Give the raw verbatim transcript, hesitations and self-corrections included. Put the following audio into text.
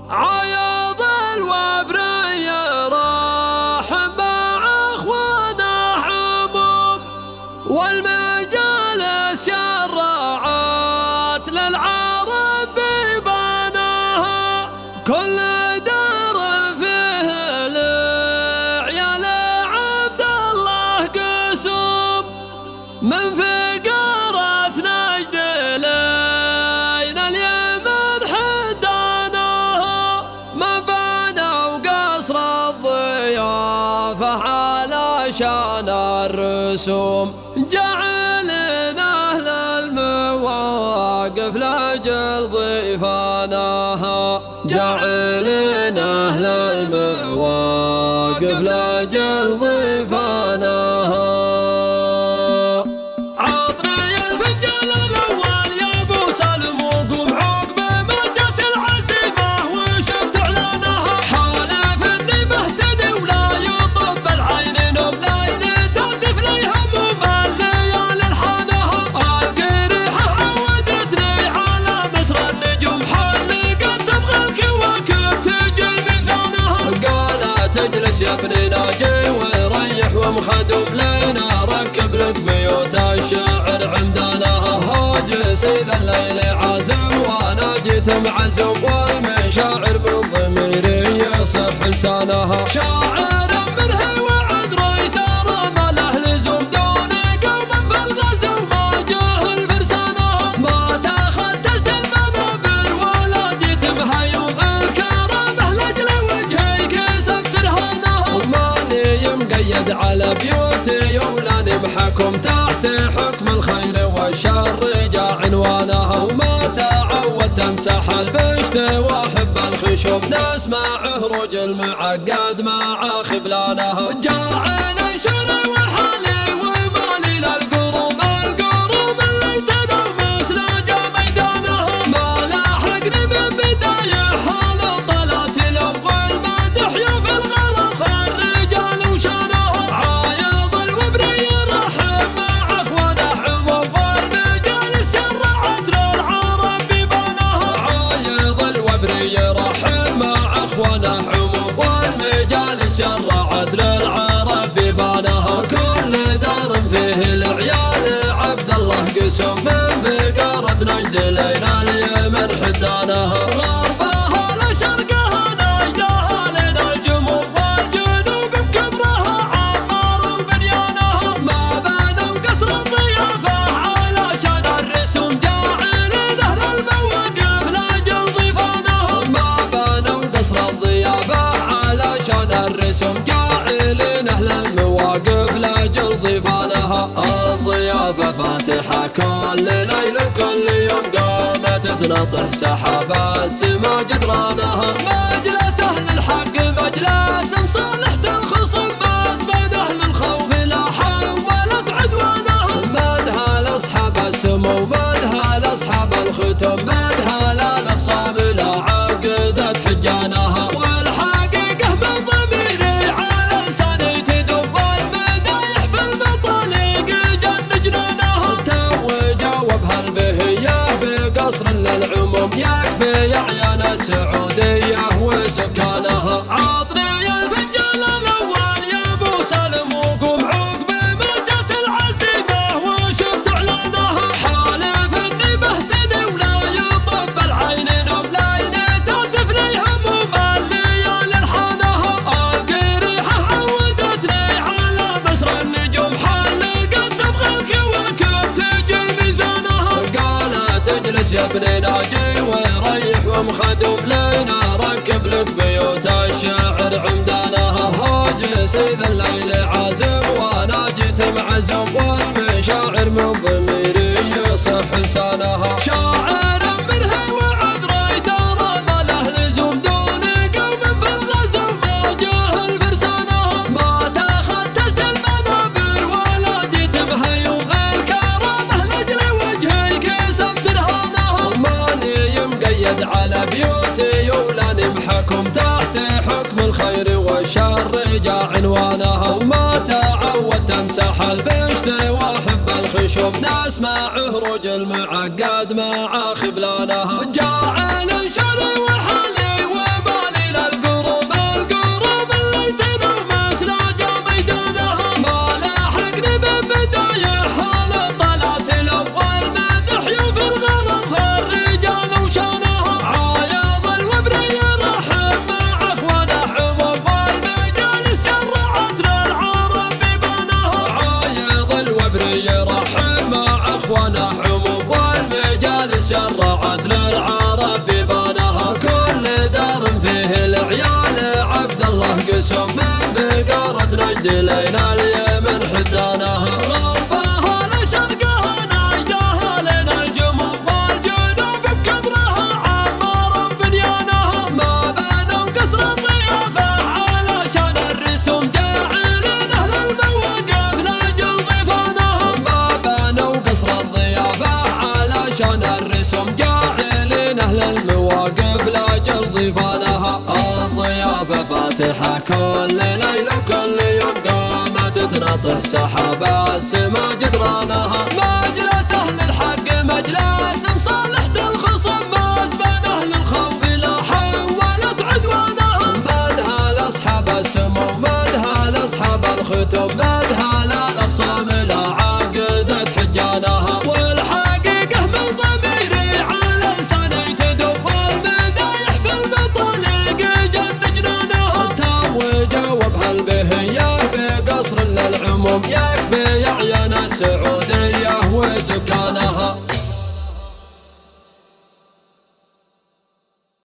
عياض الوبري راح مع اخوانه عموم، والمجالس شرعت للعرب ببناها. كل دار فيه لعيال عبد الله قسوم، من فقرة نجد لين اليمن حداناها. ما بنوا قصر الضيافة علشان الرسوم، جعلنا أهل المواقف لأجل ضيفانها. جعلنا أهل المواقف لأجل ضيفانها. يا ابني ناجي ويريح ومخدوم لينا، ركب لك بيوت الشاعر عمدانها. هاجس إذا الليل عازم وانا جيت معزوم، والمشاعر بالضمير يصح لسانها. شاعر منها وعد ري ترى ما له لزوم، دون قوم في الغزو ما جهل فرسانها. ما تخدلت المنابر ولا جيت مهيوم، الكرامه لاجل وجهي كسبت مقيد على بيوتي ولاني محكوم، تحت حكم الخير والشر جاء عنوانها. وما تعودت امسح البشت واحب الخشوم، نسمع هروج المعقد مع خبلانها. جاعل انشر وحالي ومالي للقروم، القروم اللي تنمس لاجا ميدانها. ما لاحقني من بدايه حال طلعت لهم، والمدح يوفي الغلط الرجال وشانها. عايض الوبري رحب مع اخوانه عموم، والمجالس شرعت للعرب ببناها. عايض الوبري رحب مع اخوانه عموم، والمجالس شرعت للعرب ببناها. كل دار فيه العيال عبد الله قسوم، من فقرة نجد لين اليمن حدانها. غربها لشرقها نجدها لين الجموم، والجنوب بكبرها عمار وبنيانها. ما بنوا قصر الضيافة علشان الرسوم، جاعلين اهل المواقف لاجل ضيفانها. ما بنوا قصر الضيافة علشان الرسوم، جاعلين اهل المواقف لاجل ضيفانها. الضيافة فاتحة كل ليل وكل يوم، قامت تنطح سحاب السما جدرانها. مجلس اهل الحق مجلس مصالحة الخصم، مسبد اهل الخوف لا حولت عدوانها. مدها لاصحاب السمو، مدها لاصحاب الختم، مدها للاخصام لا عقدت حجانها. والحقيقة من ضميري على لساني تدوم، والمدايح في المطالق جن جنانها. توجوا بهالبهية بقصر للعموم، يكفي يعيان السعودية وسكانها. عطني الفنجان الاول يا ابو سالم، وقوم عقب ما جت العزيمة وشفت اعلانها. حالف اني بهتدي ولا يطب العين نوم، لين تاسف لي هموم الليالي لحانها. القي ريحه عودتني على بشر النجوم، حلقت تبغى الكواكب تجي ميزانها. قالت اجلس يا ابني ناجي ويريح ومخدوم لينا، ركب لك بيوت الشاعر عمدانها. هاجس إذا الليل عازم وانا جيت معزوم، والمشاعر من ضميري يصح لسانها. شاعر منها وعد ري ترى ما له لزوم، دون قوم في الغزو ما جهل فرسانها. ما تخدلت المنابر ولا جيت مهيوم، الكرامه لاجل وجهي كسبت رهانها. ماني مقيد على بيوتي ولاني محكوم، تحت حكم الخير والشر جاء عنوانها. وما تعودت امسح البشت واحب الخشوم، نسمع هروج المعقد مع خبلانها. جاعل انشر وحالي ضيفانها الضيافة فاتحة كل ليل وكل يوم قامت تنطح سحاب السما جدرانها مجلس أهل الحق مجلس مصالحة الخصم مسبن أهل الخوف لا حولت عدوانها مدها لأصحاب السمو مدها لأصحاب الختم مدها للأخصام لا عقدت حجانها والحقيقة من ضميري على لساني تدب والمدايح في المطالق جن جنانها توجوا بهالبهية بقصر للعموم يكفي يعين السعود